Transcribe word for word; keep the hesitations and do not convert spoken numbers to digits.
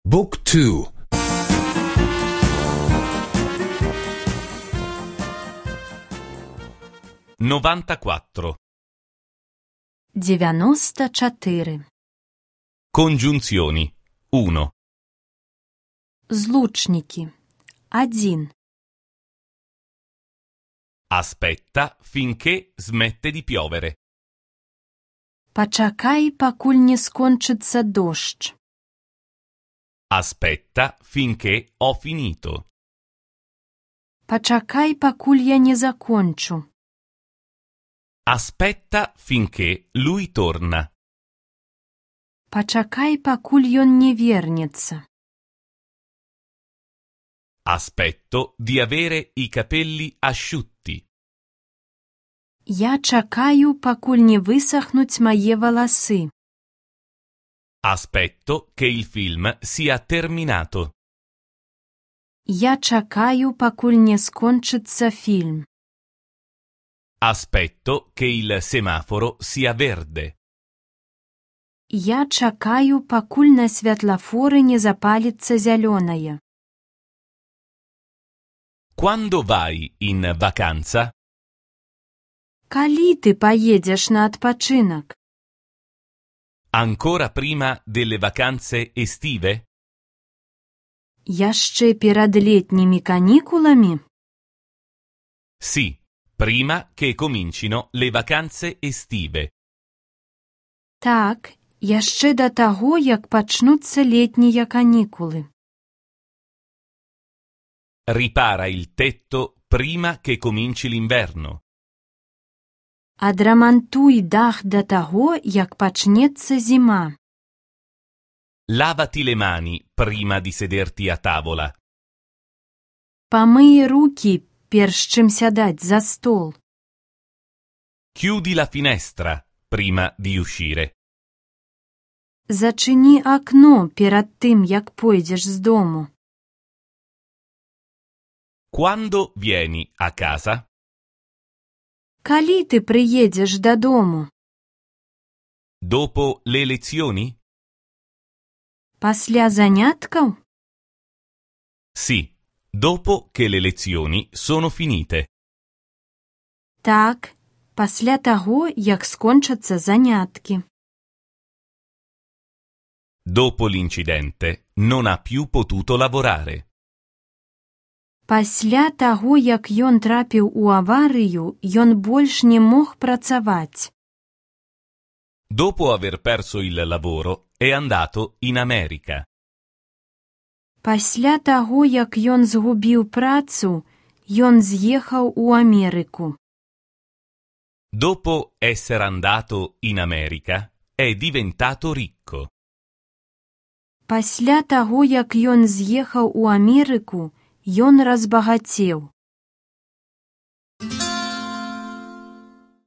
Book two. novantaquattro. девяносто четыре. Congiunzioni. uno. Злучники. один. Aspetta finché smette di piovere. Пачакай, пакуль не скончыцца дождж. Aspetta finché ho finito. Пачакай, пакуль я не закончу. Aspetta finché lui torna. Пачакай, пакуль ён не вернецца. Aspetto di avere i capelli asciutti. Я чакаю, пакуль не высохнуць мае валасы. Aspetto che il film sia terminato. Я чакаю, пакуль не скончыцца фільм. Aspetto che il semaforo sia verde. Я чакаю, пакуль на святлафоры не запаліцца зялёнае. Quando vai in vacanza? Калі ты паедзеш на адпачынак? Ancora prima delle vacanze estive? Яшчэ перад летнімі канікуламі? Sì, prima che comincino le vacanze estive. Так, яшчэ да таго, як пачнуцца летнія канікулы. Ripara il tetto prima che cominci l'inverno. Адрамантуй дах да таго, як пачнецца зіма. Lavati le mani prima di sederti a tavola. Памый рукі, перш чым сядаць за стол. Chiudi la finestra prima di uscire. Зачыні акно перад тым, як пойдзеш з дому. Quando vieni a casa? Калі ты прыедзеш дадому? Dopo le lezioni? Пасля заняткаў? Sì, dopo che le lezioni sono finite. Так, пасля таго, як скончацца заняткі. Dopo l'incidente non ha più potuto lavorare. Пасля таго, як ён трапіў у аварыю, ён больш не мог працаваць. Dopo aver perso il lavoro è andato in America. Пасля таго, як ён згубіў працу, ён з'ехаў у Амерыку. Dopo essere andato in America è diventato ricco. Пасля таго, як ён з'ехаў у Амерыку, ён разбагацеў.